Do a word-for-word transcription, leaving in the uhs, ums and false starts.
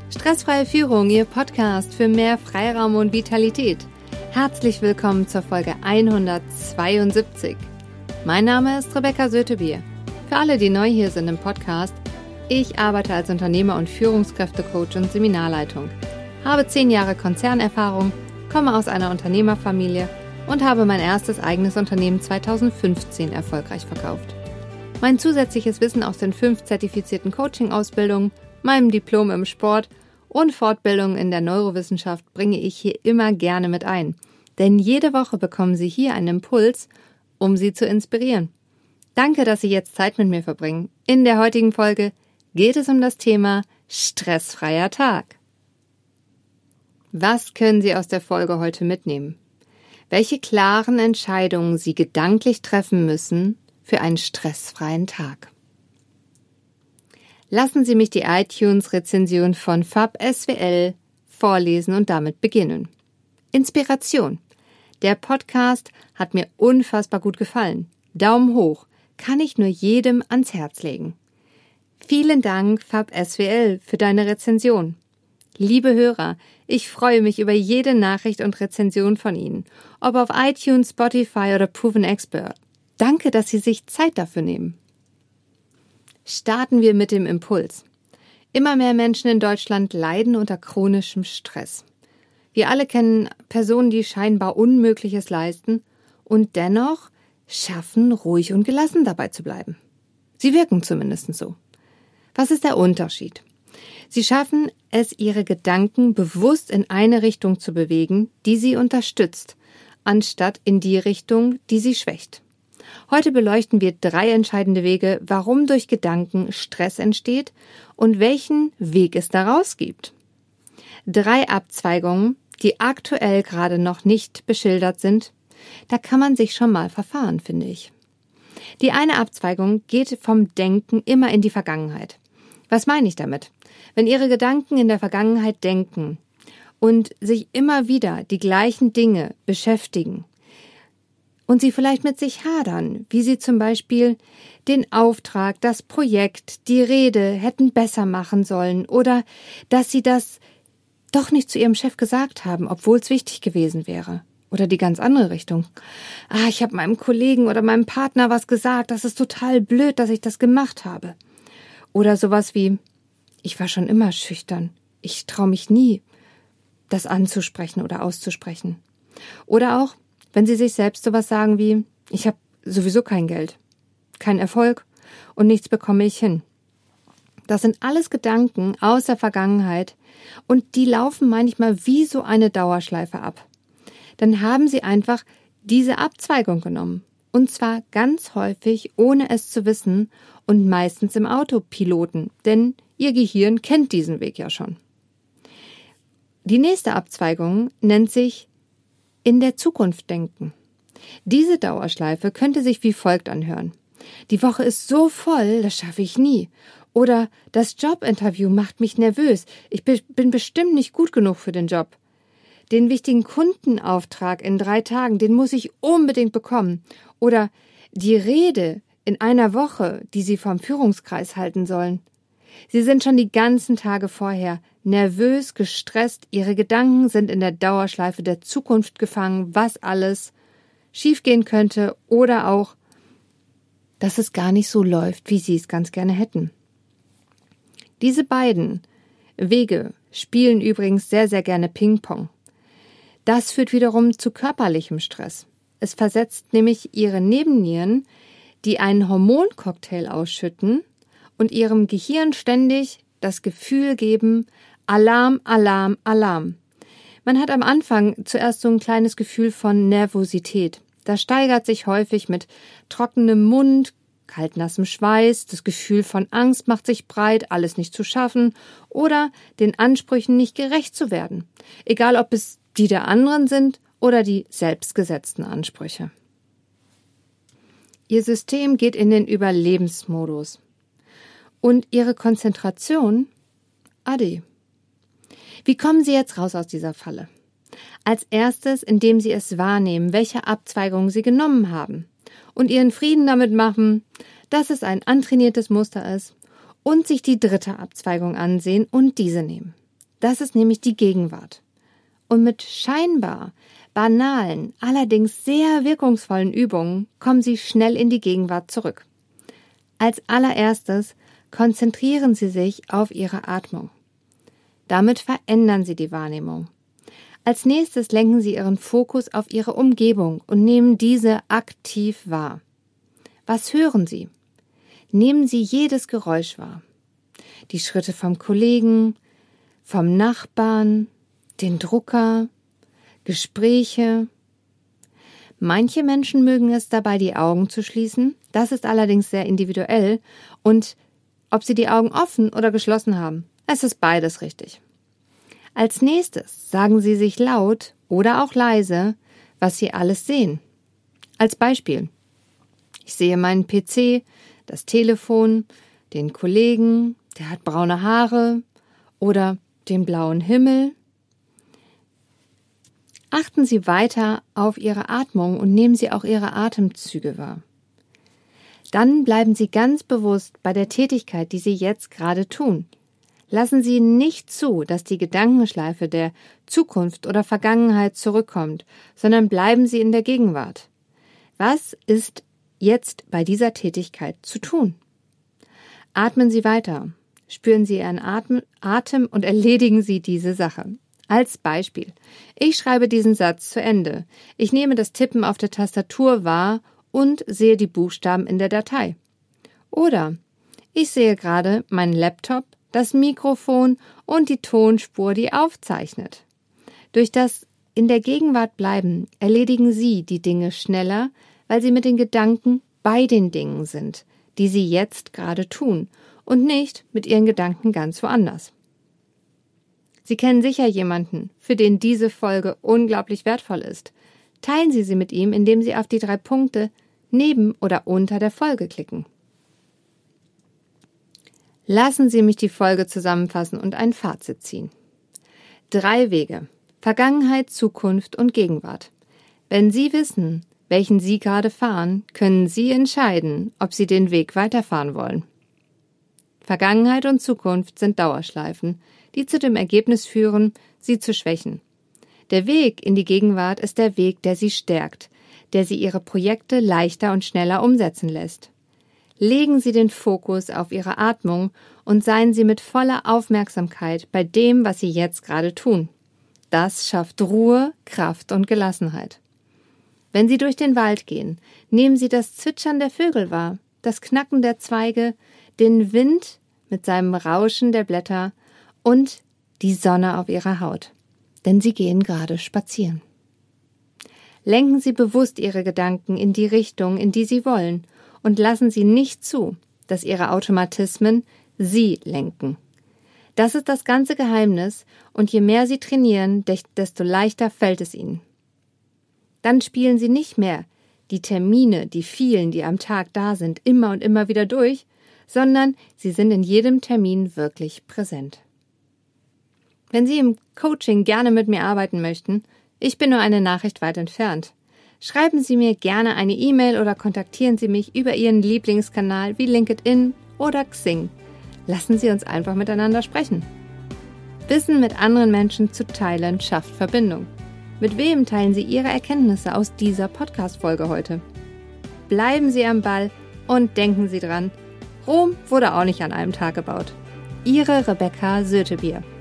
Stressfreie Führung, Ihr Podcast für mehr Freiraum und Vitalität. Herzlich willkommen zur Folge hundertzweiundsiebzig. Mein Name ist Rebecca Sötebier. Für alle, die neu hier sind im Podcast, ich arbeite als Unternehmer- und Führungskräftecoach und Seminarleitung, habe zehn Jahre Konzernerfahrung, komme aus einer Unternehmerfamilie und habe mein erstes eigenes Unternehmen zweitausendfünfzehn erfolgreich verkauft. Mein zusätzliches Wissen aus den fünf zertifizierten Coaching-Ausbildungen, meinem Diplom im Sport und Fortbildungen in der Neurowissenschaft bringe ich hier immer gerne mit ein. Denn jede Woche bekommen Sie hier einen Impuls, um Sie zu inspirieren. Danke, dass Sie jetzt Zeit mit mir verbringen. In der heutigen Folge geht es um das Thema stressfreier Tag. Was können Sie aus der Folge heute mitnehmen? Welche klaren Entscheidungen Sie gedanklich treffen müssen für einen stressfreien Tag? Lassen Sie mich die iTunes-Rezension von Fab S W L vorlesen und damit beginnen. Inspiration. Der Podcast hat mir unfassbar gut gefallen. Daumen hoch. Kann ich nur jedem ans Herz legen. Vielen Dank, Fab S W L, für deine Rezension. Liebe Hörer, ich freue mich über jede Nachricht und Rezension von Ihnen, ob auf iTunes, Spotify oder Proven Expert. Danke, dass Sie sich Zeit dafür nehmen. Starten wir mit dem Impuls. Immer mehr Menschen in Deutschland leiden unter chronischem Stress. Wir alle kennen Personen, die scheinbar Unmögliches leisten und dennoch schaffen, ruhig und gelassen dabei zu bleiben. Sie wirken zumindest so. Was ist der Unterschied? Sie schaffen es, ihre Gedanken bewusst in eine Richtung zu bewegen, die sie unterstützt, anstatt in die Richtung, die sie schwächt. Heute beleuchten wir drei entscheidende Wege, warum durch Gedanken Stress entsteht und welchen Weg es daraus gibt. Drei Abzweigungen, die aktuell gerade noch nicht beschildert sind, da kann man sich schon mal verfahren, finde ich. Die eine Abzweigung geht vom Denken immer in die Vergangenheit. Was meine ich damit? Wenn Ihre Gedanken in der Vergangenheit denken und sich immer wieder die gleichen Dinge beschäftigen, und Sie vielleicht mit sich hadern, wie Sie zum Beispiel den Auftrag, das Projekt, die Rede hätten besser machen sollen oder dass Sie das doch nicht zu Ihrem Chef gesagt haben, obwohl es wichtig gewesen wäre. Oder die ganz andere Richtung. Ah, ich habe meinem Kollegen oder meinem Partner was gesagt, das ist total blöd, dass ich das gemacht habe. Oder sowas wie, ich war schon immer schüchtern, ich traue mich nie, das anzusprechen oder auszusprechen. Oder auch, wenn Sie sich selbst sowas sagen wie, ich habe sowieso kein Geld, kein Erfolg und nichts bekomme ich hin. Das sind alles Gedanken aus der Vergangenheit und die laufen manchmal wie so eine Dauerschleife ab. Dann haben Sie einfach diese Abzweigung genommen und zwar ganz häufig, ohne es zu wissen und meistens im Autopiloten, denn Ihr Gehirn kennt diesen Weg ja schon. Die nächste Abzweigung nennt sich in der Zukunft denken. Diese Dauerschleife könnte sich wie folgt anhören. Die Woche ist so voll, das schaffe ich nie. Oder das Jobinterview macht mich nervös. Ich bin bestimmt nicht gut genug für den Job. Den wichtigen Kundenauftrag in drei Tagen, den muss ich unbedingt bekommen. Oder die Rede in einer Woche, die Sie vom Führungskreis halten sollen. Sie sind schon die ganzen Tage vorher nervös, gestresst, Ihre Gedanken sind in der Dauerschleife der Zukunft gefangen, was alles schiefgehen könnte oder auch, dass es gar nicht so läuft, wie Sie es ganz gerne hätten. Diese beiden Wege spielen übrigens sehr, sehr gerne Ping-Pong. Das führt wiederum zu körperlichem Stress. Es versetzt nämlich Ihre Nebennieren, die einen Hormoncocktail ausschütten und Ihrem Gehirn ständig das Gefühl geben, Alarm, Alarm, Alarm. Man hat am Anfang zuerst so ein kleines Gefühl von Nervosität. Das steigert sich häufig mit trockenem Mund, kaltnassem Schweiß, das Gefühl von Angst macht sich breit, alles nicht zu schaffen oder den Ansprüchen nicht gerecht zu werden. Egal, ob es die der anderen sind oder die selbstgesetzten Ansprüche. Ihr System geht in den Überlebensmodus. Und Ihre Konzentration, ade. Wie kommen Sie jetzt raus aus dieser Falle? Als erstes, indem Sie es wahrnehmen, welche Abzweigung Sie genommen haben und Ihren Frieden damit machen, dass es ein antrainiertes Muster ist und sich die dritte Abzweigung ansehen und diese nehmen. Das ist nämlich die Gegenwart. Und mit scheinbar banalen, allerdings sehr wirkungsvollen Übungen kommen Sie schnell in die Gegenwart zurück. Als allererstes konzentrieren Sie sich auf Ihre Atmung. Damit verändern Sie die Wahrnehmung. Als nächstes lenken Sie Ihren Fokus auf Ihre Umgebung und nehmen diese aktiv wahr. Was hören Sie? Nehmen Sie jedes Geräusch wahr. Die Schritte vom Kollegen, vom Nachbarn, den Drucker, Gespräche. Manche Menschen mögen es dabei, die Augen zu schließen. Das ist allerdings sehr individuell. Und ob Sie die Augen offen oder geschlossen haben, es ist beides richtig. Als nächstes sagen Sie sich laut oder auch leise, was Sie alles sehen. Als Beispiel: Ich sehe meinen P C, das Telefon, den Kollegen, der hat braune Haare oder den blauen Himmel. Achten Sie weiter auf Ihre Atmung und nehmen Sie auch Ihre Atemzüge wahr. Dann bleiben Sie ganz bewusst bei der Tätigkeit, die Sie jetzt gerade tun. Lassen Sie nicht zu, dass die Gedankenschleife der Zukunft oder Vergangenheit zurückkommt, sondern bleiben Sie in der Gegenwart. Was ist jetzt bei dieser Tätigkeit zu tun? Atmen Sie weiter, spüren Sie Ihren Atem, Atem und erledigen Sie diese Sache. Als Beispiel: Ich schreibe diesen Satz zu Ende. Ich nehme das Tippen auf der Tastatur wahr und sehe die Buchstaben in der Datei. Oder ich sehe gerade meinen Laptop, das Mikrofon und die Tonspur, die aufzeichnet. Durch das in der Gegenwart bleiben erledigen Sie die Dinge schneller, weil Sie mit den Gedanken bei den Dingen sind, die Sie jetzt gerade tun und nicht mit Ihren Gedanken ganz woanders. Sie kennen sicher jemanden, für den diese Folge unglaublich wertvoll ist. Teilen Sie sie mit ihm, indem Sie auf die drei Punkte neben oder unter der Folge klicken. Lassen Sie mich die Folge zusammenfassen und ein Fazit ziehen. Drei Wege: Vergangenheit, Zukunft und Gegenwart. Wenn Sie wissen, welchen Sie gerade fahren, können Sie entscheiden, ob Sie den Weg weiterfahren wollen. Vergangenheit und Zukunft sind Dauerschleifen, die zu dem Ergebnis führen, Sie zu schwächen. Der Weg in die Gegenwart ist der Weg, der Sie stärkt, der Sie Ihre Projekte leichter und schneller umsetzen lässt. Legen Sie den Fokus auf Ihre Atmung und seien Sie mit voller Aufmerksamkeit bei dem, was Sie jetzt gerade tun. Das schafft Ruhe, Kraft und Gelassenheit. Wenn Sie durch den Wald gehen, nehmen Sie das Zwitschern der Vögel wahr, das Knacken der Zweige, den Wind mit seinem Rauschen der Blätter und die Sonne auf Ihrer Haut. Denn Sie gehen gerade spazieren. Lenken Sie bewusst Ihre Gedanken in die Richtung, in die Sie wollen, und lassen Sie nicht zu, dass Ihre Automatismen Sie lenken. Das ist das ganze Geheimnis, und je mehr Sie trainieren, desto leichter fällt es Ihnen. Dann spielen Sie nicht mehr die Termine, die vielen, die am Tag da sind, immer und immer wieder durch, sondern Sie sind in jedem Termin wirklich präsent. Wenn Sie im Coaching gerne mit mir arbeiten möchten, ich bin nur eine Nachricht weit entfernt. Schreiben Sie mir gerne eine E-Mail oder kontaktieren Sie mich über Ihren Lieblingskanal wie LinkedIn oder Xing. Lassen Sie uns einfach miteinander sprechen. Wissen mit anderen Menschen zu teilen schafft Verbindung. Mit wem teilen Sie Ihre Erkenntnisse aus dieser Podcast-Folge heute? Bleiben Sie am Ball und denken Sie dran, Rom wurde auch nicht an einem Tag gebaut. Ihre Rebecca Sötebier.